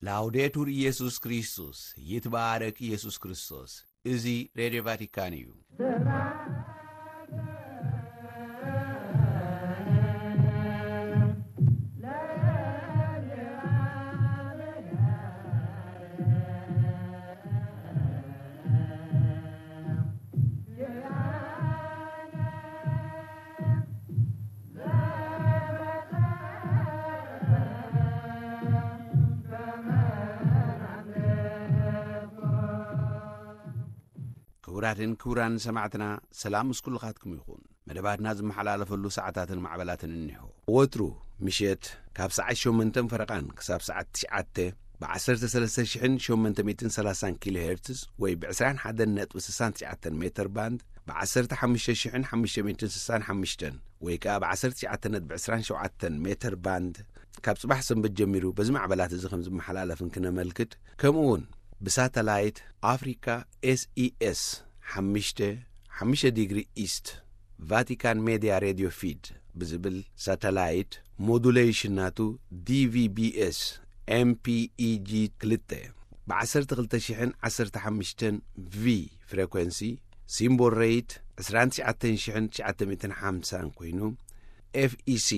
ላውዴቱር ኢየሱስ ክርስቶስ ይትባረክ ኢየሱስ ክርስቶስ እዚ ሬዲዮ ቫቲካን እዩ። ክቡራን ሰማዕትና ሰላም ምስኩልኻትኩም ይኹን። መደባትና ዝመሓላለፈሉ ሰዓታትን ማዕበላትን እንሆ ወትሩ ምሸት ካብ ሰዓት 8 ፈረቓን ክሳብ ሰዓት 9 ብ13830 ኪሎ ሄርትዝ ወይ ብ21.69 ሜትር ባንድ ብ15565 ወይ ከዓ ብ19.27 ሜትር ባንድ ካብ ጽባሕ ሰንበት ጀሚሩ በዚ ማዕበላት እዚ ከም ዝመሓላለፍን ክነመልክት ከምኡውን ብሳተላይት አፍሪካ SES 5 ዲግሪ ኢስት ቫቲካን ሜዲያ ሬዲዮ ፊድ ብዝብል ሳተላይት ሞዱሌሽናቱ DVB-S MPEG 2 ብ12015 V ፍሪኩዌንሲ ሲምቦል ሬት 29950 ኮይኑ FEC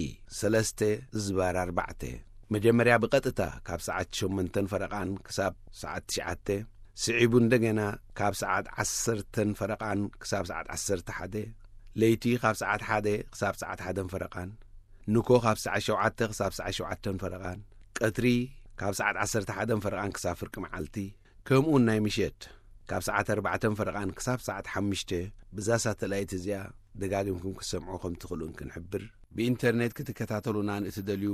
3/4 መጀመርያ ብቐጥታ ካብ ሰዓት 8 ፈረቓን ክሳብ ሰዓት 9 ስዒቡ እንደገና ካብ ሰዓት 10 ፈረቓን ክሳብ ሰዓት 11 ለይቲ ካብ ሰዓት 1 ክሳብ ሰዓት 1 ፈረቓን ንኮ ካብ ሰዓት 7 ክሳብ ሰዓት 7 ፈረቓን ቀትሪ ካብ ሰዓት 11 ፈረቓን ክሳብ ፍርቂ መዓልቲ ከምኡውን ናይ ምሸት ካብ ሰዓት 4 ፈረቓን ክሳብ ሰዓት 5 ብዛ ሳተላይት እዚኣ ደጋጊምኩም ክሰምዑ ከም ትኽእሉን ክንሕብር ብኢንተርኔት ክትከታተሉና ንእትደልዩ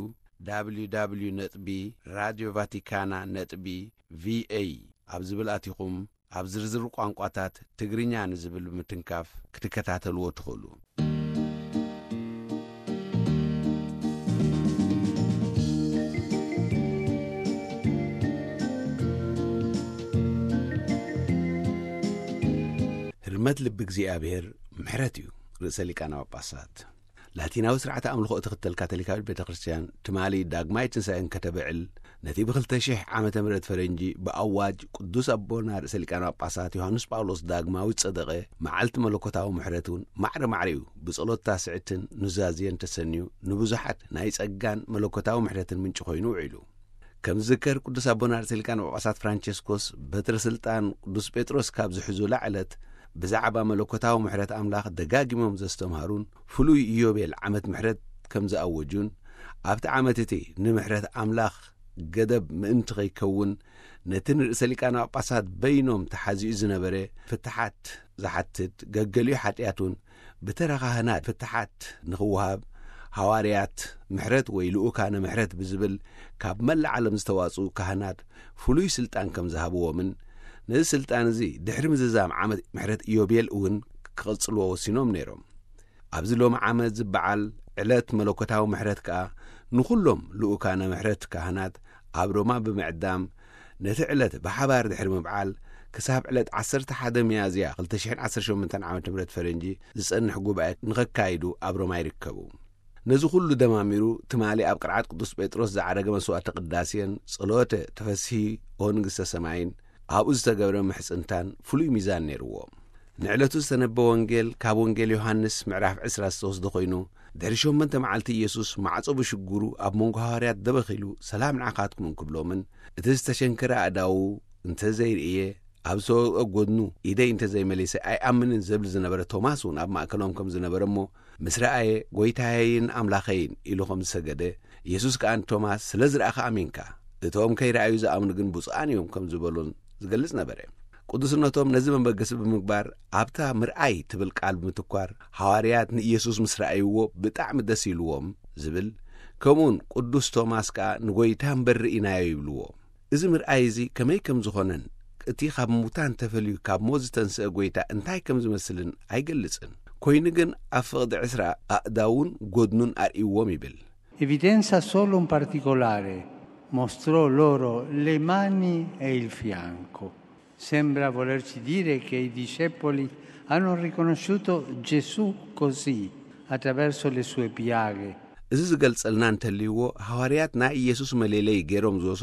www.radiovaticana.va ኣብ ዝብል ኣቲኹም ኣብ ዝርዝር ቋንቋታት ትግርኛ ንዝብል ምትንካፍ ክትከታተልዎ ትኽእሉ። ህርመት ልቢ እግዚኣብሔር ምሕረት እዩ። ርእሰ ሊቃነ ጳጳሳት ላቲናዊ ስርዓተ ኣምልኾ እትኽተል ካቶሊካዊት ቤተ ክርስቲያን ትማሊ ዳግማይ ትንሣኤን ከተብዕል ነቲ ብ2000 ዓመተ ምህረት ፈረንጂ ብኣዋጅ ቅዱስ ኣቦና ርእሰ ሊቃነ ጳጳሳት ዮሐንስ ጳውሎስ ዳግማዊ ጸደቐ መዓልቲ መለኮታዊ ምሕረቱን ማዕረ ማዕሪኡ ብጸሎት ታስዕትን ኑዛዝየን ተሰንዩ ንብዙሓት ናይ ጸጋን መለኮታዊ ምሕረትን ምንጭ ኮይኑ ውዒሉ። ከም ዝከር ቅዱስ ኣቦና ርእሰ ሊቃነ ጳጳሳት ፍራንቸስኮስ በትረ ስልጣን ቅዱስ ጴጥሮስ ካብ ዝሕዙላ ዕለት ብዛዕባ መለኮታዊ ምሕረት ኣምላኽ ደጋጊሞም ዘስተምሃሩን ፍሉይ ኢዮቤል ዓመት ምሕረት ከም ዝኣወጁን ኣብቲ ዓመት እቲ ንምሕረት ኣምላኽ ገደብ ምእንቲ ኸይከውን ነቲ ንርእሰ ሊቃነ ጳጳሳት በይኖም ተሓዚኡ ዝነበረ ፍትሓት ዝሓትት ገገሊኡ ሓጢኣቱን ብተረኻህናት ፍትሓት ንኽውሃብ ሃዋርያት ምሕረት ወይ ልኡካነ ምሕረት ብዝብል ካብ መላእ ዓለም ዝተዋጹ ካህናት ፍሉይ ስልጣን ከም ዝሃብዎምን ነዚ ስልጣን እዚ ድሕሪ ምዝዛም ዓመት ምሕረት ኢዮቤል እውን ክቕጽልዎ ወሲኖም ነይሮም። ኣብዚ ሎሚ ዓመት ዝበዓል ዕለት መለኮታዊ ምሕረት ከዓ ንኹሎም ልኡካነ ምሕረት ካህናት ኣብ ሮማ ብምዕዳም ነቲ ዕለት ብሓባር ድሕሪ ምብዓል ክሳብ ዕለት 11 ሚያዝያ 2018 ዓመተ ምህረት ፈረንጂ ዝጸንሕ ጉባኤ ንኸካይዱ ኣብ ሮማ ይርከቡ። ነዚ ኩሉ ደማሚሩ ትማሊ ኣብ ቅርዓት ቅዱስ ጴጥሮስ ዝዓረገ መስዋዕተ ቅዳሴን ጸሎተ ተፈሲሒ ንግሥተ ሰማይን ኣብኡ ዝተገብረ ምሕጽንታን ፍሉይ ሚዛን ነይርዎ። ንዕለቱ ዝተነበ ወንጌል ካብ ወንጌል ዮሐንስ ምዕራፍ 23 ኮይኑ ድሕሪ 8 መዓልቲ ኢየሱስ ማዕጾ ብሽጉሩ ኣብ መንጎ ሃዋርያት ደበኺሉ ሰላም ንዓኻትኩም እንክብሎምን እቲ ዝተሸንከረ ኣእዳዉ እንተዘይርእየ ኣብ ሰውኦ ጐድኑ ኢደይ እንተዘይመለሰ ኣይኣምንን ዘብል ዝነበረ ቶማስ እውን ኣብ ማእከሎም ከም ዝነበረ እሞ ምስ ረኣየ ጐይታየይን ኣምላኸይን ኢሉ ከም ዝሰገደ ኢየሱስ ከዓ ንቶማስ ስለ ዝረኣኸ ኣሜንካ እቶም ከይረኣዩ ዝኣምኑ ግን ብፁዓን እዮም ከም ዝበሉን ዝገልጽ ነበረ። ቅዱስነቶም ነዚ መንበገሲ ብምግባር ኣብታ ምርኣይ ትብል ቃል ብምትኳር ሃዋርያት ንኢየሱስ ምስ ረኣይዎ ብጣዕሚ ደስ ኢልዎም ዝብል ከምኡውን ቅዱስ ቶማስ ከዓ ንጐይታ እምበር ርኢናዮ ይብልዎ። እዚ ምርኣይ እዚ ከመይ ከም ዝኾነን እቲ ካብ ሙታን ተፈልዩ ካብ ሞት ዝተንስአ ጐይታ እንታይ ከም ዝመስልን ኣይገልጽን። ኮይኑ ግን ኣብ ፍቕዲ 10 ኣእዳውን ጐድኑን ኣርእይዎም ይብል። Evidenza solo un particolare, mostrò loro le mani e il fianco. Sembra volerci dire che i discepoli hanno riconosciuto Gesù così, attraverso le sue piaghe. እዚ ዝገልጸልና እንተልይዎ ሃዋርያት ናይ ኢየሱስ መሌለይ ገይሮም ዝወሰድዎ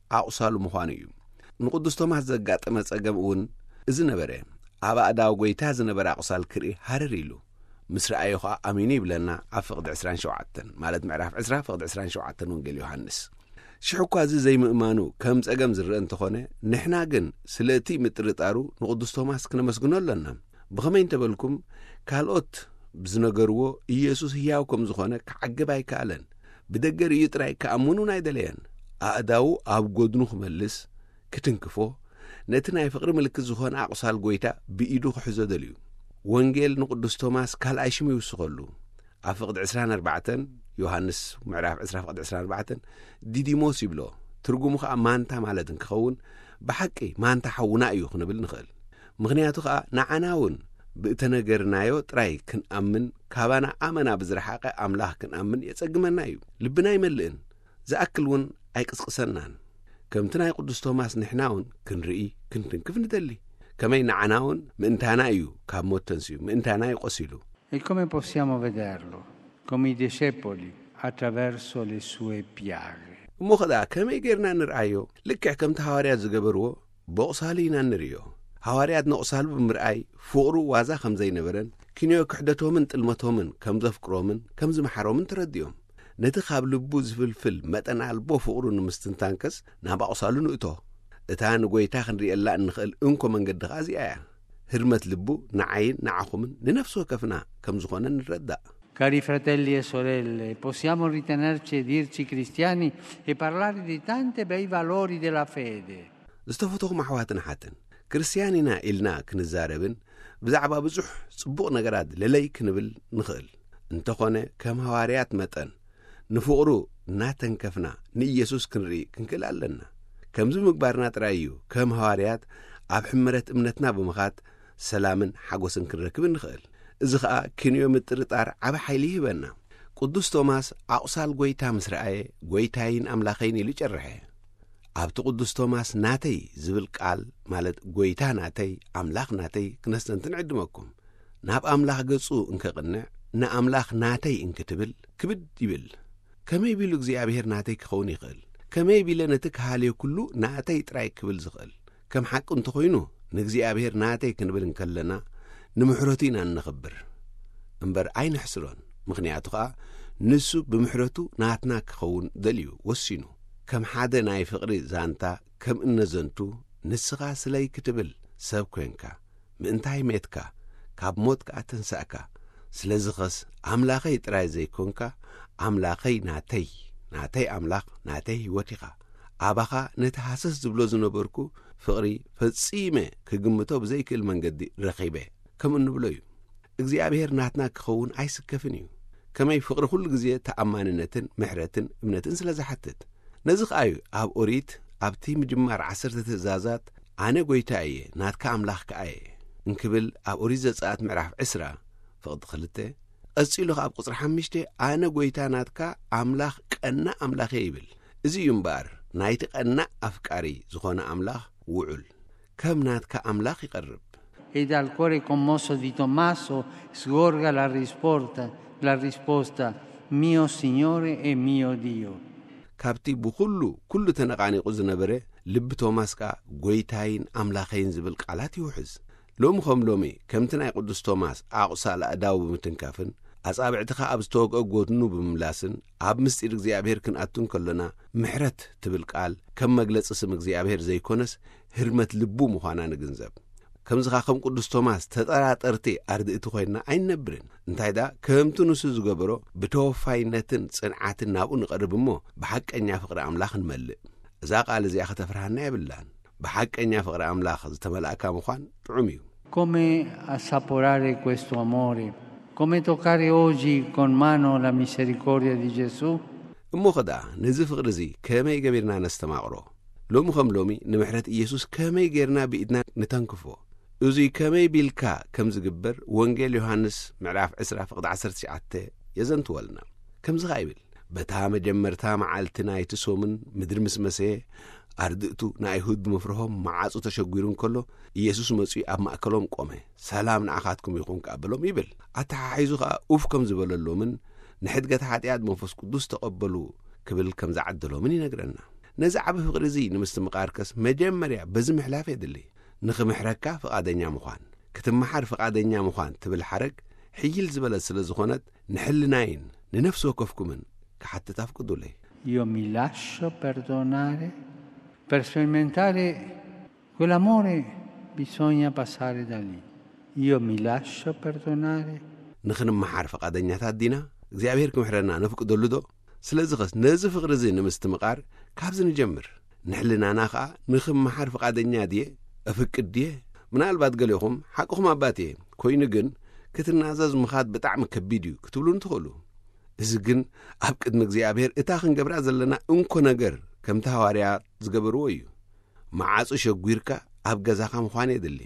ኣቑሳሉ ምዃኑ እዩ ንቅዱስ ቶማስ ዘጋጠመ ጸገም እውን እዚ ነበረ ኣብ ኣእዳው ጐይታ ዝነበረ ኣቑሳል ክርኢ ሃረር ኢሉ ምስ ረኣዮ ኸዓ ኣሚኑ ይብለና ኣብ ፍቕዲ 27 ማለት ምዕራፍ 20 ፍቕዲ 27 ወንጌል ዮሃንስ ሽዑ እኳ እዚ ዘይምእማኑ ከም ጸገም ዝርአ እንተኾነ ንሕና ግን ስለ እቲ ምጥርጣሩ ንቅዱስ ቶማስ ክነመስግኖ ኣለና ብኸመይ እንተበልኩም ካልኦት ብዝነገርዎ ኢየሱስ ሕያው ከም ዝኾነ ክዓግብ ኣይከኣለን ብደገ ርእዩ ጥራይ ከኣምኑን ኣይደለየን ኣእዳው ኣብ ጐድኑ ክመልስ ክትንክፎ ነቲ ናይ ፍቕሪ ምልክት ዝኾነ ኣቑሳል ጐይታ ብኢዱ ክሕዞ ደልዩ ወንጌል ንቅዱስ ቶማስ ካልኣይ ሽሙ ይውስኸሉ ኣብ ፍቕዲ 24 ዮሃንስ ምዕራፍ 20 ፍቕዲ 24 ዲዲሞስ ይብሎ ትርጉሙ ኸዓ ማንታ ማለት እንክኸውን ብሓቂ ማንታ ሓውና እዩ ክንብል ንኽእል ምኽንያቱ ኸዓ ንዓና እውን ብእተነገርናዮ ጥራይ ክንኣምን ካባና ኣመና ብዝረሓቐ ኣምላኽ ክንኣምን የጸግመና እዩ ልብና ይመልእን ዝኣክል እውን ኣይቅስቅሰናን ከምቲ ናይ ቅዱስ ቶማስ ንሕና እውን ክንርኢ ክንትንክፍ ንደሊ ከመይ ንዓና እውን ምእንታና እዩ ካብ ሞት ተንስዩ ምእንታና ይቆሲሉ E come possiamo vederlo? Come i discepoli attraverso le sue piaghe. እሞ ኸኣ ከመይ ጌርና ንርአዮ ልክዕ ከምቲ ሃዋርያት ዝገበርዎ ብቑሳሉ ኢና ንርእዮ ሃዋርያት ንቑሳሉ ብምርኣይ ፍቕሩ ዋዛ ከም ዘይነበረን ክንዮ ክሕደቶምን ጥልመቶምን ከም ዘፍቅሮምን ከም ዝመሓሮምን ተረዲዮም ነቲ ካብ ልቡ ዝፍልፍል መጠን ኣልቦ ፍቕሩ ንምስትንታንከስ ናብ ኣቑሳሉ ንእቶ እታ ንጐይታ ክንሪእየላ እንኽእል እንኮ መንገዲ ኸ እዚኣ እያ ህርመት ልቡ ንዓይን ንዓኹምን ንነፍሲ ወከፍና ከም ዝኾነ ንረዳእ Cari fratelli e sorelle, possiamo ritenerci e dirci cristiani e parlare di tanti bei valori della fede. ዝተፈተኹም ኣሕዋትን ሓትን ክርስቲያን ኢና ኢልና ክንዛረብን ብዛዕባ ብዙሕ ጽቡቕ ነገራት ለለይ ክንብል ንኽእል እንተኾነ ከም ሃዋርያት መጠን ንፍቕሩ እናተንከፍና ንኢየሱስ ክንርኢ ክንክእል ኣለና ከምዚ ምግባርና ጥራይ እዩ ከም ሃዋርያት ኣብ ሕመረት እምነትና ብምኻት ሰላምን ሓጐስን ክንረክብ ንኽእል እዚ ኸዓ ክንዮ ምጥርጣር ዓበ ሓይሊ ይህበና ቅዱስ ቶማስ ኣቑሳል ጐይታ ምስ ረኣየ ጐይታይን ኣምላኸይን ኢሉ ጨርሐ ኣብቲ ቅዱስ ቶማስ ናተይ ዝብል ቃል ማለት ጐይታ ናተይ ኣምላኽ ናተይ ክነስተንትን ዕድመኩም ናብ ኣምላኽ ገጹ እንከቕንዕ ንኣምላኽ ናተይ እንክትብል ክብድ ይብል ከመይ ቢሉ እግዚኣብሔር ናተይ ክኸውን ይኽእል ከመይ ቢለ ነቲ ክሃልዮ ኩሉ ናተይ ጥራይ ክብል ዝኽእል ከም ሓቂ እንተኾይኑ ንእግዚኣብሔር ናተይ ክንብል እንከለና ንምሕረቱ ኢና እንኽብር እምበር ኣይንሕስሮን ምኽንያቱ ኸዓ ንሱ ብምሕረቱ ናትና ክኸውን ደልዩ ወሲኑ ከም ሓደ ናይ ፍቕሪ ዛንታ ከም እነዘንቱ ንስኻ ስለይ ክትብል ሰብ ኮንካ ምእንታይ ሜትካ ካብ ሞት ከዓ ተንሳእካ ስለዚ ኸስ ኣምላኸይ ጥራይ ዘይኮንካ ኣምላኸይ ናተይ ኣምላኽ ናተይ ሕይወት ኢኻ ኣባኻ ነቲ ሃሰስ ዝብሎ ዝነበርኩ ፍቕሪ ፈጺመ ክግምቶ ብዘይክእል መንገዲ ረኺበ ከም እንብሎ እዩ እግዚኣብሔር ናትና ክኸውን ኣይስከፍን እዩ ከመይ ፍቕሪ ኩሉ ግዜ ተኣማንነትን ምሕረትን እምነትን ስለ ዝሓትት ነዚ ኸዓ እዩ ኣብ ኦሪት ኣብቲ ምጅማር 10 ትእዛዛት ኣነ ጐይታ እየ ናትካ ኣምላኽ ከዓ እየ እንክብል ኣብ ኦሪት ዘጸአት ምዕራፍ 20 ፍቕዲ 2 ቀጺሉ ኣብ ቁጽሪ 5 ኣነ ጐይታ ናትካ ኣምላኽ ቀናእ ኣምላኽ ይብል እዚ እዩ እምበኣር ናይቲ ቀናእ ኣፍቃሪ ዝኾነ ኣምላኽ ውዑል ከም ናትካ ኣምላኽ ይቐርብ E dal cuore commosso di Tommaso sgorga la risposta mio Signore e mio Dio. ካብቲ ኩሉ ተነቃኒቑ ዝነበረ ልቢ ቶማስ ከዓ ጐይታይን ኣምላኸይን ዝብል ቃላት ይውሕዝ ሎሚ ከም ሎሚ ከምቲ ናይ ቅዱስ ቶማስ ኣቑሳል ኣእዳው ብምትንካፍን ኣጻብዕትኻ ኣብ ዝተወግአ ጐድኑ ብምምላስን ኣብ ምስጢር እግዚኣብሔር ክንኣቱን ከሎና ምሕረት ትብል ቃል ከም መግለጺ ስም እግዚኣብሔር ዘይኮነስ ህርመት ልቡ ምዃና ንግንዘብ ከምዝኻ ከም ቅዱስ ቶማስ ተጠራጠርቲ ኣርድእቲ ኾይንና ኣይንነብርን እንታይ ዳ ከምቲ ንሱ ዝገበሮ ብተወፋይነትን ጽንዓትን ናብኡ ንቐርብ እሞ ብሓቀኛ ፍቕሪ ኣምላኽ ንመልእ እዛ ቃል እዚኣ ኸተፍርሃና የብላን ብሓቀኛ ፍቕሪ ኣምላኽ ዝተመልእካ ምዃን ጥዑም እዩ Come assaporare questo amore? Come toccare oggi con mano la misericordia di Gesù? እሞ ኸዳ ነዚ ፍቕሪ እዚ ከመይ ገቢርና ነስተማቕሮ ሎሚ ከም ሎሚ ንምሕረት ኢየሱስ ከመይ ጌርና ብኢድና ንተንክፎ እዙይ ከመይ ቢልካ ከም ዝግበር ወንጌል ዮሃንስ ምዕራፍ 20 ፍቕዲ 19 የዘንትወልና ከምዚ ኸ ይብል በታ መጀመርታ መዓልቲ ናይቲ ሶምን ምድሪ ምስ መሰየ ኣርድእቱ ንኣይሁድ ብምፍርሆም መዓፁ ተሸጒሩ እንከሎ ኢየሱስ መጺኡ ኣብ ማእከሎም ቆመ ሰላም ንኣኻትኩም ይኹን ከኣበሎም ይብል ኣተሓሒዙ ኸዓ ኡፍ ከም ዝበለሎምን ንሕድገት ኃጢአት መንፈስ ቅዱስ ተቐበሉ ክብል ከም ዝዓደሎምን ይነግረና نزعب فقرزي نمستمقاركس مجمريا بزمحلاف يدلي نخمحركا فقادنيا مخان كتمحر فقادنيا مخان تبل حرق حيل زبلة سلزخونت نحل ناين ننفسه كفكمن كحتى تفقدوا لي. Io mi lascio perdonare. Per sperimentare quell'amore bisogna passare da lì. Io mi lascio perdonare. نخنم محار فقادنيا تادينا እግዚአብሔርኩም ሕረና ነፍቅደሉ ዶ ስለዚ ኸስ ነዚ ፍቕሪ እዚ ንምስትምቓር ካብዚ ንጀምር ንሕልናና ኸኣ ንኽመሓር ፍቓደኛ ድየ ኣፍቅድ ድየ ምናልባት ገሊኹም ሓቅኹም ኣባት እየ ኮይኑ ግን ክትናዘዝ ምኻድ ብጣዕሚ ከቢድ እዩ ክትብሉ እንትኽእሉ እዚ ግን ኣብ ቅድሚ እግዚኣብሔር እታ ክንገብራ ዘለና እንኮ ነገር ከምቲ ሃዋርያት ዝገበርዎ እዩ መዓፁ ሸጒርካ ኣብ ገዛኻ ምዃን የድሊ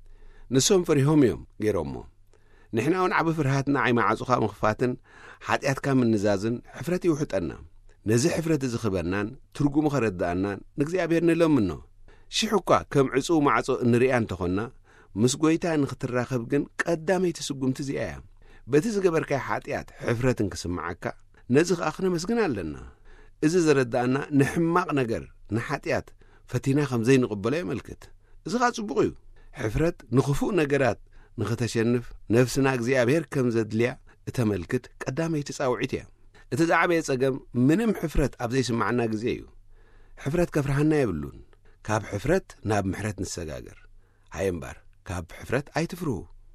ንሶም ፈሪሆም እዮም ገይሮሞ ንሕና እውን ዓብ ፍርሃትና ዓይማዓፁኻ ምኽፋትን ሓጢኣትካ ምንዛዝን ሕፍረት ይውሕጠና ነዚ ሕፍረት እዚ ኽበናን ትርጉሙ ኸረዳእናን ንእግዚኣብሔር ንለምኖ ሽሕ እኳ ከም ዕፁ ማዕፆ እንሪኣ እንተኾንና ምስ ጐይታ ንኽትራኸብ ግን ቀዳመይቲ ስጉምቲ እዚኣ እያ በቲ ዝገበርካይ ሓጢኣት ሕፍረትን ክስምዓካ ነዚ ኸኣ ኽነመስግን ኣለና እዚ ዘረዳእና ንሕማቕ ነገር ንሓጢኣት ፈቲና ከም ዘይንቕበሎ የመልክት እዚ ኸኣ ጽቡቕ እዩ ሕፍረት ንኽፉእ ነገራት ንኽተሸንፍ ነፍስና እግዚኣብሔር ከም ዘድልያ እተመልክት ቀዳመይቲ ጻውዒት እያ እቲ ዝዓበየ ጸገም ምንም ሕፍረት ኣብ ዘይስማዓና ግዜ እዩ ሕፍረት ከፍርሃና የብሉን ካብ ሕፍረት ናብ ምሕረት ንሰጋገር ሃየ እምበር ካብ ሕፍረት ኣይትፍርሁ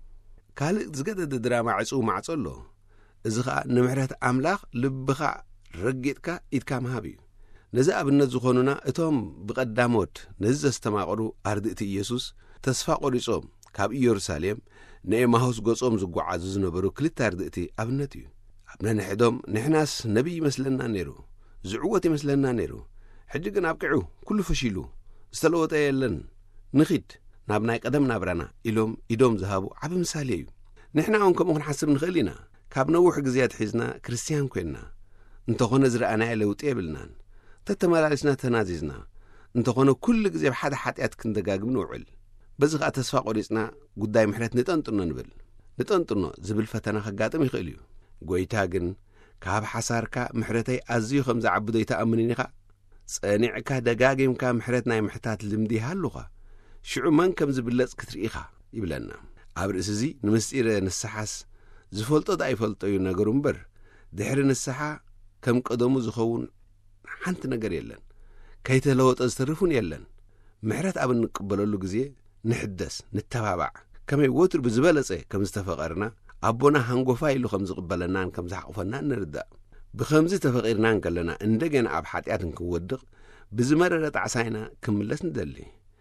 ካልእ ዝገደደ ድራማ ዕፁ ማዕፆ ኣሎ እዚ ኸኣ ንምሕረት ኣምላኽ ልብኻ ረጊጥካ ኢድካ ምሃብ እዩ ነዚ ኣብነት ዝኾኑና እቶም ብቐዳሞት ነዚ ዘስተማቕሩ ኣርድእቲ ኢየሱስ ተስፋ ቖሪጾም ካብ ኢየሩሳሌም ንኤማሁስ ገጾም ዝጓዓዙ ዝነበሩ ክልተ ኣርድእቲ ኣብነት እዩ ኣብ ነንሕዶም ንሕናስ ነቢይ ይመስለና ነይሩ ዝዕወት ይመስለና ነይሩ ሕጂ ግን ኣብቅዑ ኩሉ ፈሺሉ ዝተለወጠ የለን ንኺድ ናብ ናይ ቀደም ናብራና ኢሎም ኢዶም ዝሃቡ ዓብ ምሳሌ እዩ ንሕና እውን ከምኡ ክንሓስብ ንኽእል ኢና ካብ ነዊሕ ግዜያት ሒዝና ክርስቲያን ኮይንና እንተኾነ ዝረኣናየ ለውጢ የብልናን ተተመላልስና ተናዚዝና እንተኾነ ኩሉ ግዜ ብሓደ ሓጢኣት ክንደጋግም ንውዕል በዚ ኸኣ ተስፋ ቖሪጽና ጉዳይ ምሕረት ንጠንጥኖ ንብል ንጠንጥኖ ዝብል ፈተና ኸጋጥም ይኽእል እዩ ጐይታ ግን ካብ ሓሳርካ ምሕረተይ ኣዝዩ ከም ዝዓብዶ ይተኣምንን ኢኻ ጸኒዕካ ደጋጊምካ ምሕረት ናይ ምሕታት ልምዲ ሃሉኻ ሽዑ መን ከም ዝብለጽ ክትርኢኻ ይብለና ኣብ ርእሲ እዚ ንምስጢረ ንስሓስ ዝፈልጦ ኣይፈልጦ እዩ ነገሩ እምበር ድሕሪ ንስሓ ከም ቀደሙ ዝኸውን ሓንቲ ነገር የለን ከይተለወጠ ዝተርፉን የለን ምሕረት ኣብ እንቅበለሉ ግዜ ንሕደስ ንተባባዕ ከመይ ወትር ብዝበለጸ ከም ዝተፈቐርና ኣቦና ሃንጎፋ ኢሉ ከም ዝቕበለናን ከም ዝሓቕፈና ንርዳእ ብኸምዚ ተፈቒርናን ከለና እንደገና ኣብ ሓጢኣት ክንወድቕ ብዝመረረ ጣዕሳይና ክምለስ ንደሊ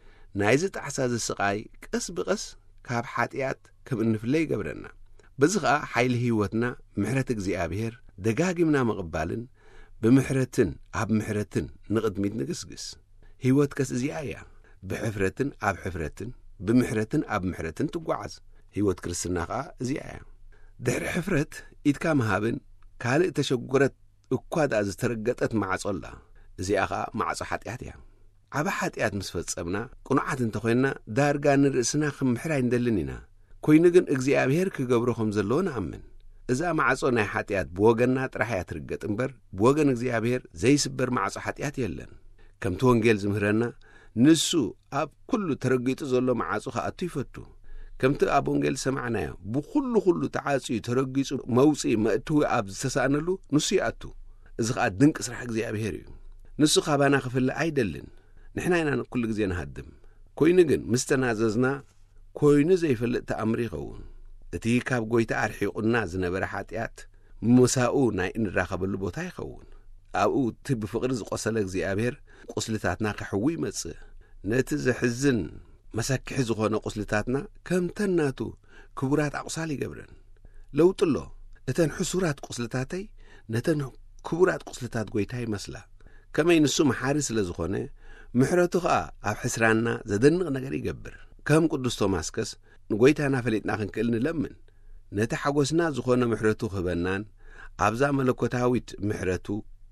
ናይዚ ጣዕሳ ዝስቓይ ቀስ ብቐስ ካብ ሓጢኣት ከም እንፍለይ ይገብረና በዚ ኸኣ ሓይሊ ህይወትና ምሕረት እግዚኣብሔር ደጋጊምና ምቕባልን ብምሕረትን ኣብ ምሕረትን ንቕድሚት ንግስግስ ህይወት ከስ እዚኣ እያ ብሕፍረትን ኣብ ሕፍረትን ብምሕረትን ኣብ ምሕረትን ትጓዓዝ ህይወት ክርስትና ኸኣ እዚኣ እያ ድሕሪ ሕፍረት ኢድካ ምሃብን ካልእ ተሸጐረት እኳ ደኣ ዝተረገጠት ማዕጾ ኣላ እዚኣ ኸኣ ማዕጾ ሓጢኣት እያ ዓብ ሓጢኣት ምስ ፈጸምና ቁኑዓት እንተኾይንና ዳርጋ ንርእስና ክምሕር ኣይንደልን ኢና ኮይኑ ግን እግዚኣብሔር ክገብሮ ከም ዘለዎ ንኣምን እዛ ማዕጾ ናይ ሓጢኣት ብወገንና ጥራሕ እያ ትርገጥ እምበር ብወገን እግዚኣብሔር ዘይስበር ማዕጾ ሓጢኣት የለን ከምቲ ወንጌል ዝምህረና ንሱ ኣብ ኩሉ ተረጊጡ ዘሎ ማዓፁ ኸኣቱ ይፈቱ ከምቲ ኣብ ወንጌል ሰማዕናዮ ብኩሉ ተዓጽዩ ተረጊጹ መውፂእ መእትዊ ኣብ ዝተሳእነሉ ንሱ ይኣቱ እዚ ኸኣ ድንቂ ስራሕ እግዚኣብሔር እዩ ንሱ ኻባና ክፍልእ ኣይደልን ንሕና ኢና ኩሉ ግዜ ንሃድም ኮይኑ ግን ምስ ተናዘዝና ኮይኑ ዘይፈልጥ ተኣምሪ ይኸውን እቲ ካብ ጐይታ ኣርሒቑና ዝነበረ ሓጢኣት ምሳኡ ናይ እንራኸበሉ ቦታ ይኸውን ኣብኡ እቲ ብፍቕሪ ዝቖሰለ እግዚኣብሔር ቁስልታትና ክሕዊ ይመጽእ ነቲ ዘሕዝን መሰክሒ ዝኾነ ቁስልታትና ከምተናቱ ክቡራት ኣቑሳል ይገብረን ለውጥሎ እተን ሕሱራት ቁስልታተይ ነተን ክቡራት ቁስልታት ጐይታ ይመስላ ከመይ ንሱ መሓሪ ስለ ዝኾነ ምሕረቱ ኸኣ ኣብ ሕስራና ዘደንቕ ነገር ይገብር ከም ቅዱስ ቶማስከስ ንጐይታና ፈሊጥና ክንክእል ንለምን ነቲ ሓጐስና ዝኾነ ምሕረቱ ኽበናን ኣብዛ መለኮታዊት ምሕረቱ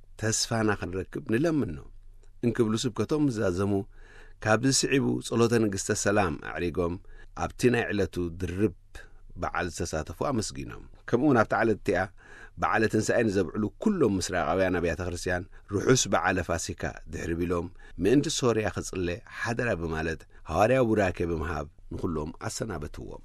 ተስፋና ክንረክብ ንለምኖ እንክብሉ ስብከቶም ምዛዘሙ ካብ ዝስዒቡ ጸሎተ ንግሥተ ሰላም ኣዕሪጎም ኣብቲ ናይ ዕለቱ ድርብ በዓል ዝተሳተፉ ኣመስጊኖም ከምኡውን ኣብቲ ዓለት እቲኣ بعل تنسأين زبعلو كلهم مسراقاويان أبيات خرسيان رحوس بعل فاسكا دحربيلهم من سوريا خصلي حدرا بمالد هواريا براكي بمهاب نقولهم السنابتهم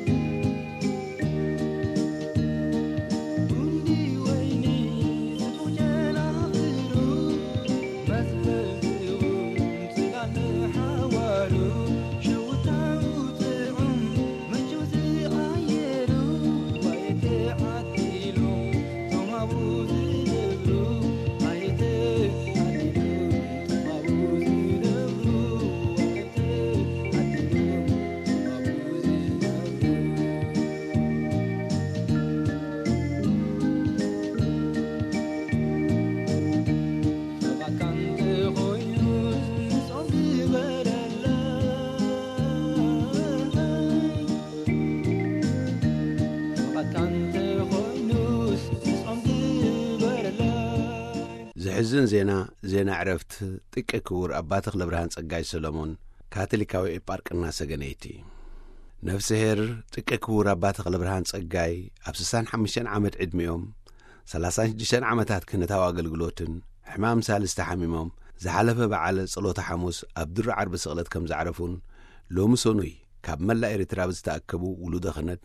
زحزن زينا عرفت تك كور أباتخ لبرهان صقاي سلمون كاثوليكاوي باركنا سجنيتي نفسهر تك كور أباتخ لبرهان صقاي أبسسان 5 عامت عدميهم 36 عامتات كنتاوا أقلقلوتن حمام سالس تحميمهم زحلف بعل صلوة حموس أبدر عرب سغلت كم زعرفون لو مسوني كاب ملا إريترا بزتأكبوا ولود خنت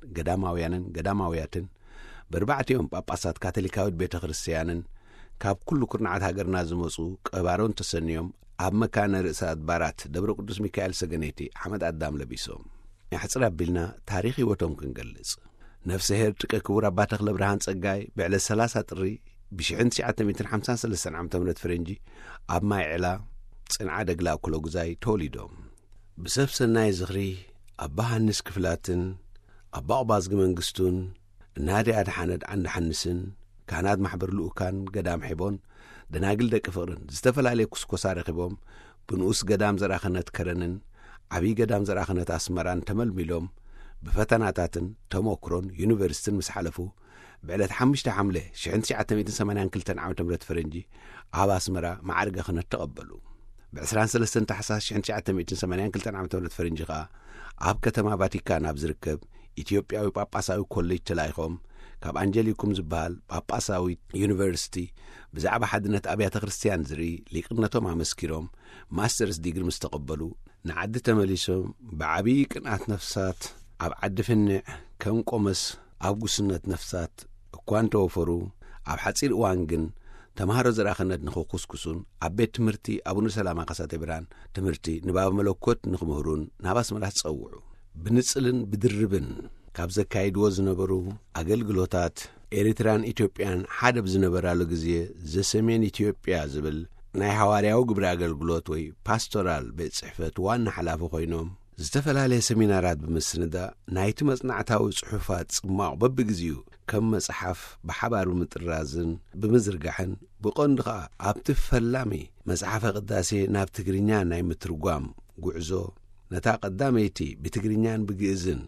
قداماوياتن بربعتهم باباسات كاثوليكاوي بيت خريستيانن كاب كل كرنعات هاجرنا زمصو قبارون تسنيوم أب مكان رئاسات بارات دبر قدس ميكائيل سجنيتي حمد أدام لبيسوم يحصل بلنا تاريخي وتم كنجلس نفسه تككور أباتخ لبرهان صقاي بعد 3 طري بشعن 953 عام تمرت فرنجي أب ما يعلا صنعا دقلا كلو غزاي توليدوم بسبب سناي زغري أبا هنس كفلاتن أبا بازق منقستون نادي أدحاند عند حنسن كانت محبر لؤكان قدام حبون دناقل دك فقرن زتفل عليه كسكوسا رخبهم بنقوس قدام زراخنت كرنن عبي قدام زراخنت أسمران تمل ميلوم بفتناتاتن تموكرون يونيفرستن مسحلفو بعلت 5 حملة شعن 982 عام تمرت فرنجي عبا أسمرا معارقة خنت تقبلوا بعسران 3 تحساس شعن 982 عام تمرت فرنجي عب كتما فاتيكان أبزركب إثيوبياوي باباساوي كوليج تلايخهم كاب أنجليكم زبال باباساوي يونيفرسيتي بزعب حدنت أبيات خريستيان زري ليقنتهم عمسكيرهم ماسترز ديجري مستقبلوا نعد تمليسهم بعبي كنات نفسات عب عد فنع كم قمس عب قسنة نفسات اكوان توفروا عب حتصير وانجن تمهارو زراخنت نخو قسكسون عب بيت تمرتي أبو سلامة قصات بران تمرتي نباب ملوكوت نخمهرون ناباس ملاح تصوعوا بنسلن بدربن كاب زكايد وزنبرو أقلقلوتات إريتران إثيوبيان حدب زنبرالو غزيه زسمين إثيوبيا زبل ناي حوارياو قبر أقلقلوت وي باستورال بيت صحفت وان حلافو خوينوم زتفلالي سمينارات بمسندا نايت مصنعتاو صحفات صماق ببغزيو كم مصحف بحبار مترازن بمزرقحن بقندقا أبتفلامي مصحف قداسي ناب تقرينيان ناي مترقوام قعزو نتا قداميتي بتقرينيان بقئزن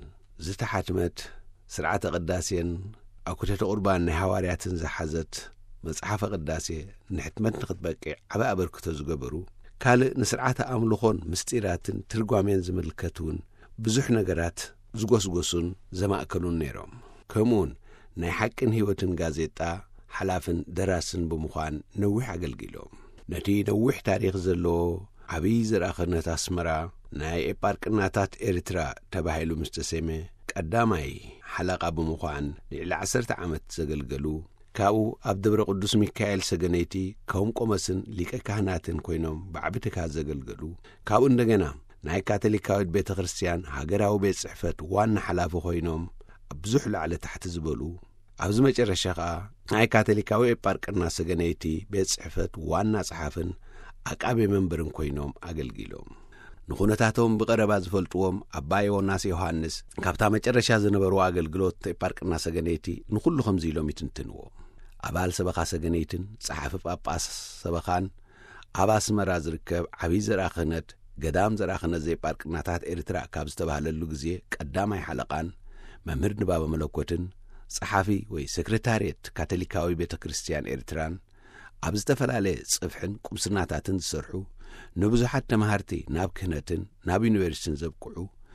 زتحاتمت سرعة قداسين أو كتة قربان نحوارياتن زحزت مصحف قداسي نحتمت نقطبقع عبا أبركتو زقبرو كالي نسرعة أملخون مستيراتن ترقوامين زملكتون بزح نقرات زقوسقوسون زما أكلون نيروم كمون ناي حقن هيوتن غازيتا حلافن دراسن بمخان نوح أقلقلوم نتي نوح تاريخ زلو عبي زراخنة أسمرا ناي باركناتات إريترا تباهيلو مستسيمي قداماي حلقة بمخان لعلى 10 عامت زقلقلو كاو أبدبر قدس ميكائيل سجنيتي كوم قمسن ليك كهناتن كوينوم بعبتك هزقلقلو كاو اندغنا ناي كاثوليكاوي بيت خريستيان هاجراو بيت صحفت وان حلافو خوينوم بزحل على تحت زبلو أبز مجرشقا ناي كاثوليكاوي باركنا سجنيتي بيت صحفت وان صحافن أقابي منبرن كوينوم أقلقلوم نخونتاتهم بقربا زفلطوهم أباي وناس يوحنس كابتا مجرشا زنبرو أقلقلوت باركنا سجنيتي نخلو 5 كيلو تنتنو أبال سبقا سجنيتن صحاف باباس سبقان أباس مراز ركب عبي زراخنت قدام زراخنت زي باركناتات إريترا كابز تبهللو غزيه قداماي حلقان ممهر نبابا ملوكوتن صحافي وي سكرتاريت كاثوليكاوي بيت كريستيان إريتران أبز تفلالي صفحن قمسناتاتن زسرحو نبزحات تمهارتي ناب كهنتن ناب يونيفرسيتين زبقعو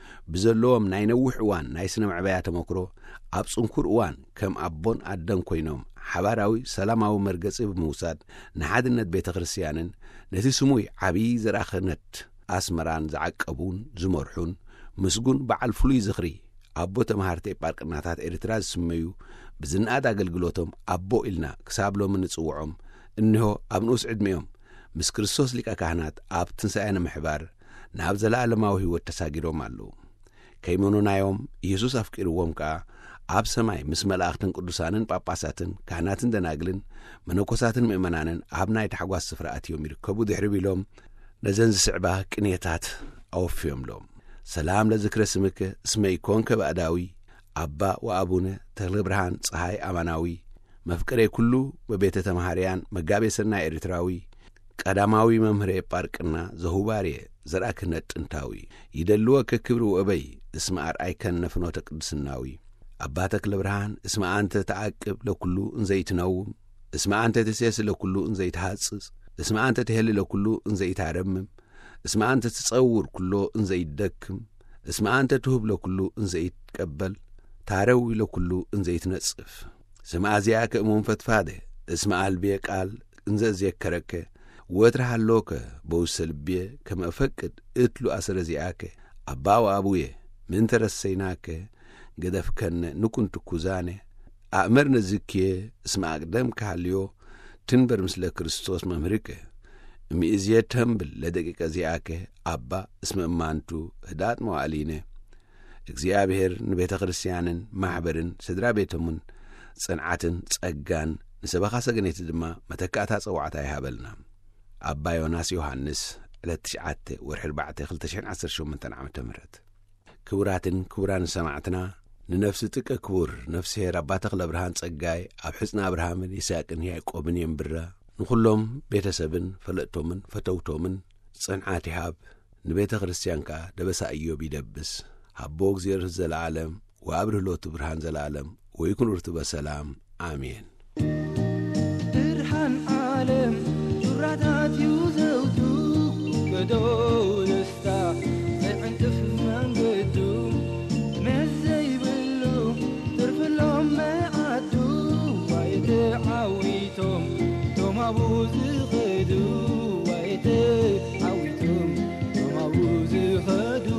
بزلوهم ناينوح وان نايسنا معبايا تمكرو أبصنكر وان كم أبون أدن كوينوم حباراوي سلاماوي مرقصي بموساد نحادنت بيت غرسيانن نتي سموي عبي زراخنت أسمران زعقبون زمرحون مسجون بعل فلوي زخري أبو تمهارتي بارقناتات إريتراز سميو بزنقاد أقلقلوتهم أبو إلنا كسابلو من نصوعهم إنه أبنوس عدميهم مس كريستوس لك أكهنات أب تنسأنا محبار ناب زلالماو هو التساقيرهم مالو كيمونونا يوم يسوس أفكيروهم كا أب سماي مس ملاختن قدسانن باباساتن كهناتن دناقلن منوكوساتن مؤمنانن أبنا يتحقوا السفرات يوم يركبوا دحربي لهم نزنز سعباه كنيتات أوفيهم لهم سلام لذكر اسمك اسمي كونك بأداوي أبا وأبونا تغلي برهان صحاي أماناوي مفكري كله ببيت تمهاريان مقابي سنة إريتراوي قداماوي ممهري باركنا زهوباري زراكنت انتاوي يدلوه ككبرو أبي اسم أرأي كان نفنوتك قدسناوي أباتك لبرهان اسم أنت تعقب لكله انزي تنوم اسم أنت تسيس لكله انزي تحسس اسم أنت تهلي لكله انزي تعرمم اسم أنت تتصور كله انزي يدكم اسم أنت تهب لكله انزي تقبل تعروي لكله انزي تنصف اسم أزياك أمون فتفاده اسم قلبي قال انزي زيكرك وترح اللوك بوسل بيه كما أفكد اتلو أسر زياك أبا وأبويه من ترسيناك قدف كان نكون تكوزاني أأمرنا زكيه اسم أقدام كهاليو تنبر مثل كريستوس ممريكه ميزيه تنبل لدقيقة زياك أبا اسم أمانتو هدات موالينه እግዚአብሔር ንቤተ ክርስቲያንን ማህበርን ስድራ ቤቶምን ጽንዓትን ጸጋን ንሰበኻ ሰገነት ድማ መተካታ ጸዋዕታ ይሃበልና አባ ዮናስ ዮሐንስ 29/4/2018 ዓመተ ምህረት ክቡራትን ክቡራን ሰማዕትና ንነፍስ ጥቅ ክቡር ነፍስ ረባ ተክለ ብርሃን ጸጋይ ኣብ ሕጽና አብርሃምን ይስሐቅን ያዕቆብን የምብራ ንኹሎም ቤተሰብን ፈለጥቶምን ፈተውቶምን ጽንዓት ይሃብ ንቤተ ክርስቲያንካ ደበሳ ኢዮብ ይደብስ أبو غزير الزلالم وابره لوت برهان زلالم ويكون ارتبى سلام آمين برهان عالم جراتات يوزوتو قدول استا زيعنتف من قدو مزي بلو ترف لهم معاتو ويتعاويتم توم أبو زخدو ويتعاويتم توم أبو زخدو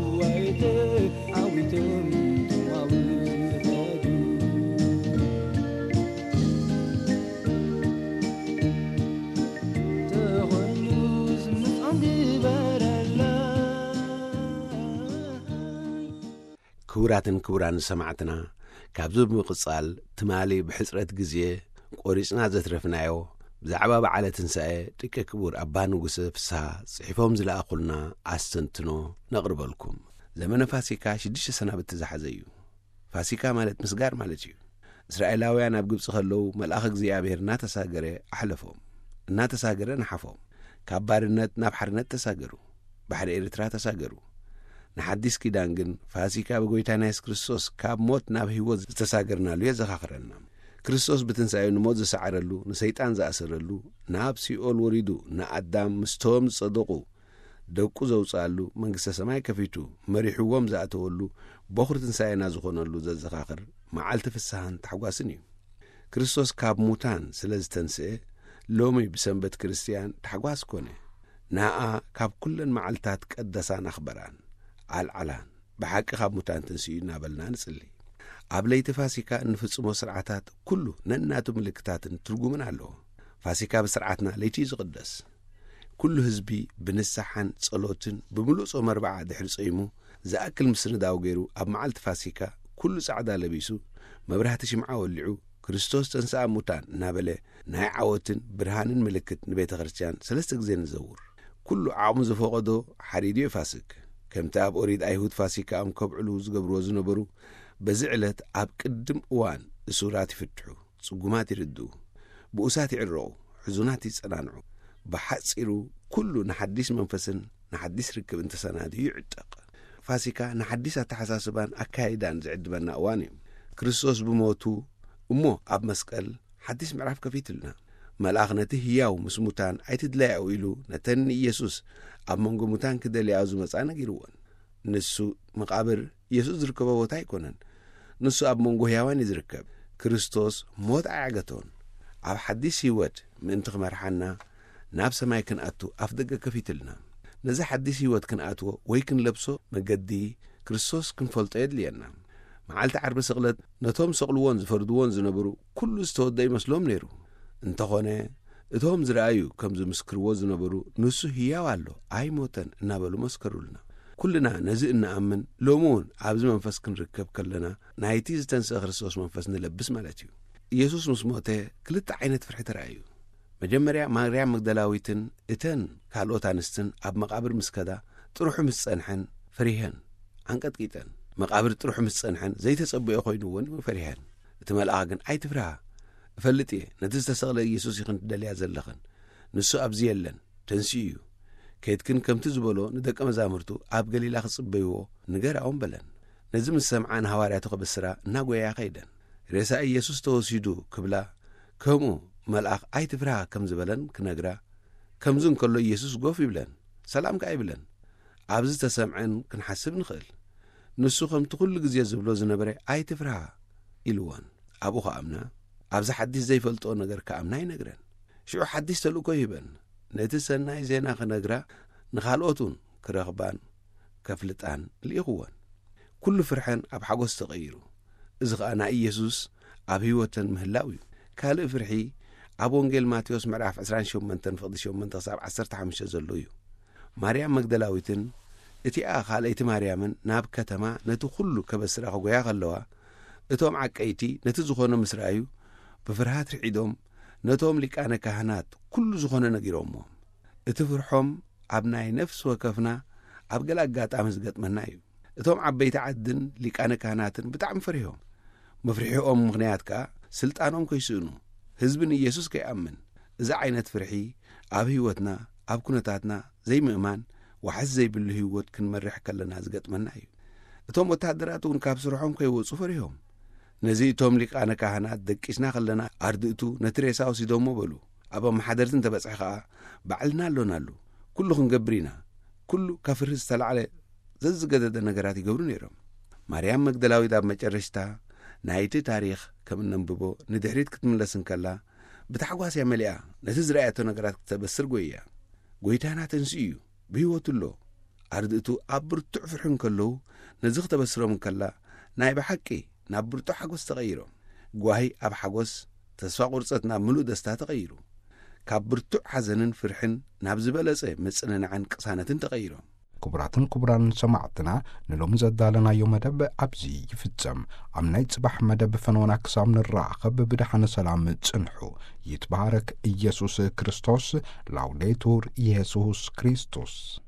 كوراتن كوران سمعتنا كابزوب مقصال تمالي بحسرة جزية قريشنا زترفنايو بزعبا بعلى تنساء تك كبور أبان وقصف سا صحيفهم زلا أقولنا أستنتنو نقرب لكم زمن فاسيكا شديش سنة بتزحزيو فاسيكا مالت مسجار مالتيو إسرائيلاويان أبجب سخلو ملأخ زيابير ناتساجرة أحلفهم ناتساجرة نحفهم كبارنت نبحرنت تساجرو بحر إريترا تساجرو نحديث كيدانجن فاسيكا بقويتانا يس كريستوس كاب موت ناب هيوز تساجرنا له يزخاخرنا كريستوس بتنسايو نموت زسعرلو نسيطان زأسرلو ناب سيئول وريدو نقدام مستوم صدقو ደቁ ዘውጻሉ መንግስተ ሰማይ ከፊቱ መሪሕዎም ዘአተወሉ በኹር ትንሳኤና ዝኾነሉ ዘዘኻኽር መዓልቲ ፍስሓን ተሐጓስን እዩ ክርስቶስ ካብ ሙታን ስለዝተንስአ ሎሚ ብሰንበት ክርስቲያን ተሐጓስ ኮነ ናኣ ካብ ኩለን መዓልታት ቀደሳን ኣኽበራን ኣልዓላን ብሓቂ ካብ ሙታን ተንስኡ እናበልና ንጽሊ ኣብ ለይቲ ፋሲካ እንፍጽሞ ስርዓታት ኩሉ ነናቱ ምልክታትን ትርጉምን ኣለዎ ፋሲካ ብስርዓትና ለይቲ ዝቕደስ كل حزبي بنسحن صلوتن بملؤ صوم 4 دحر صيمو زاكل مسنداو غيرو اب معلت فاسيكا كل سعدا لبيسو مبرهت شمعه ولعو كريستوس تنسا موتان نابله ناي عوتن برهانن ملكت نبيت ክርስቲያን ثلاث ጊዜ نزور كل عام زفقدو حريدي فاسك كم تاب اريد ايهود فاسيكا ام كبعلو زغبرو زنبرو بزعلت اب قدم اوان سورات يفتحو صغمات يردو بؤسات يعرو حزونات يصنانعو بحصيرو كله نحدث منفسن نحدث ركب انت سنادي يعتق فاسيكا نحدث تحساسبان اكايدان زعدبنا اواني كريستوس بموتو امو اب مسقل حدث معرف كفيتلنا ملاخنته هياو مسموتان ايتدلايو يلو نتن يسوس اب منغو موتان كدليازو مصانا غيروان ንሱ መቃብር ኢየሱስ ዝርከቦ ቦታ ኣይኮነን ንሱ ኣብ መንጎ ሕያዋን ይዝርከብ ክርስቶስ ሞት ኣያገቶን ኣብ ሓዲስ ህይወት ምእንቲ ክመርሓና ናብ ሰማይ ክንኣቱ ኣፍ ደገ ከፊትልና ነዚ ሓዲስ ህይወት ክንኣትዎ ወይ ክንለብሶ መገዲ ክርስቶስ ክንፈልጦ የድልየና መዓልቲ ዓርቢ ስቕለት ነቶም ሰቕልዎን ዝፈርድዎን ዝነበሩ ኩሉ ዝተወደ ይመስሎም ነይሩ እንተኾነ እቶም ዝረኣዩ ከም ዝምስክርዎ ዝነበሩ ንሱ ህያው ኣሎ ኣይሞተን እናበሉ መስከሩልና ኩልና ነዚ እናኣምን ሎሚ እውን ኣብዚ መንፈስ ክንርከብ ከለና ናይቲ ዝተንስአ ክርስቶስ መንፈስ ንለብስ ማለት እዩ ኢየሱስ ምስ ሞተ ክልተ ዓይነት ፍርሒ ተረኣዩ መጀመርያ ማርያም መግደላዊትን እተን ካልኦት ኣንስትን ኣብ መቃብር ምስ ከዳ ጥሩሑ ምስ ጸንሐን ፈሪሐን አንቀጥቂጠን መቃብር ጥሩሑ ምስ ጸንሐን ዘይተጸብኦ ኮይኑ እውን ፈሪሐን እቲ መልኣኽ ግን ኣይትፍርሃ እፈልጥ እየ ነቲ ዝተሰቕለ ኢየሱስ ይኹን ትደልያ ዘለኽን ንሱ ኣብዚ የለን ተንስኡ እዩ ከይትክን ከምቲ ዝበሎ ንደቀ መዛሙርቱ ኣብ ገሊላ ክጽበይዎ ንገራኦም በለን ነዚ ምስ ሰምዓን ሐዋርያቱ ኸብስራ እናጐያ ኸይደን ሬሳ ኢየሱስ ተወሲዱ ክብላ ከምኡ መልኣኽ ኣይትፍርሃ ከም ዝበለን ክነግራ ከምዙ እንከሎ ኢየሱስ ጎፍ ይብለን ሰላም ከ ኣይብለን ኣብዚ ተሰምዐን ክንሓስብ ንኽእል ንሱ ከምቲ ኩሉ ግዜ ዝብሎ ዝነበረ ኣይትፍርሃ ኢልዎን ኣብኡ ኸኣምና ኣብዚ ሓዲስ ዘይፈልጦ ነገር ከኣምና ይነግረን ሽዑ ሓዲስ ተልእኮ ይህበን ነቲ ሰናይ ዜና ክነግራ ንኻልኦቱን ክረኽባን ከፍልጣን ልኢኽዎን ኩሉ ፍርሐን ኣብ ሓጐስ ተቐይሩ እዚ ኸኣ ናይ ኢየሱስ ኣብ ህይወተን ምህላው እዩ ካልእ ፍርሒ ኣብ ወንጌል ማቴዎስ ምዕራፍ 28:8-15 ዘሎ እዩ ማርያም መግደላዊትን እቲኣ ካልአይቲ ማርያምን ናብ ከተማ ነቲ ኩሉ ከበስራ ኸጐያ ኸለዋ እቶም ዓቀይቲ ነቲ ዝኾነ ምስ ረኣዩ ብፍርሃት ርዒዶም ነቶም ሊቃነ ካህናት ኩሉ ዝኾነ ነጊሮሞም እቲ ፍርሖም ኣብ ናይ ነፍሲ ወከፍና ኣብ ገለ ኣጋጣሚ ዝገጥመና እዩ እቶም ዓበይቲ ዓድን ሊቃነ ካህናትን ብጣዕሚ ፈሪሖም መፍርሒኦም ምኽንያት ከዓ ስልጣኖም ከይስእኑ ህዝብን ኢየሱስ ከይኣምን እዚ ዓይነት ፍርሒ ኣብ ህይወትና ኣብ ኩነታትና ዘይምእማን ወሓዝ ዘይብሉ ህይወት ክንመርሕ ከለና ዝገጥመና እዩ እቶም ወታደራት እውን ካብ ስርሖም ከይወፁ ፈሪሖም ነዚ እቶም ሊቃነ ካህናት ደቂስና ከለና ኣርድእቱ ነቲ ሬሳ ወሲዶሞ በሉ ኣብ ኣመሓደርትን ተበፅሒ ከዓ ባዕልና ኣሎናሉ ኩሉ ክንገብር ኢና ኩሉ ካብ ፍርሒ ዝተላዕለ ዘዝገደደ ነገራት ይገብሩ ነይሮም ማርያም መግደላዊት ኣብ መጨረሽታ ናይቲ ታሪኽ ከም እነንብቦ ንድሕሪት ክትምለስን ከላ ብታሕጓስ እያ መሊኣ ነቲ ዝረኣየቶ ነገራት ክትተበስር ጐያ ጐይታና ተንስኡ እዩ ብህይወቱ ኣሎ ኣርድእቱ ኣብ ብርቱዕ ፍርሒ ከለዉ ነዚ ክተበስሮም ከላ ናይ ብሓቂ ናብ ብርቱዕ ሓጐስ ተቐይሮም ጓሂ ኣብ ሓጐስ ተስፋ ቁርጸት ናብ ምሉእ ደስታ ተቐይሩ ካብ ብርቱዕ ሓዘንን ፍርሕን ናብ ዝበለጸ ምጽንናዕን ቅሳነትን ተቐይሮም ክቡራትን ክቡራን ሰማዕትና ንሎሚ ዘዳለናዮ መደብ ኣብዚ ይፍጸም ኣብ ናይ ጽባሕ መደብ ፈኖና ክሳብ ንራኸብ ብድሓነ ሰላም ጽንሑ ይትባረክ ኢየሱስ ክርስቶስ ላውዴቱር ኢየሱስ ክርስቶስ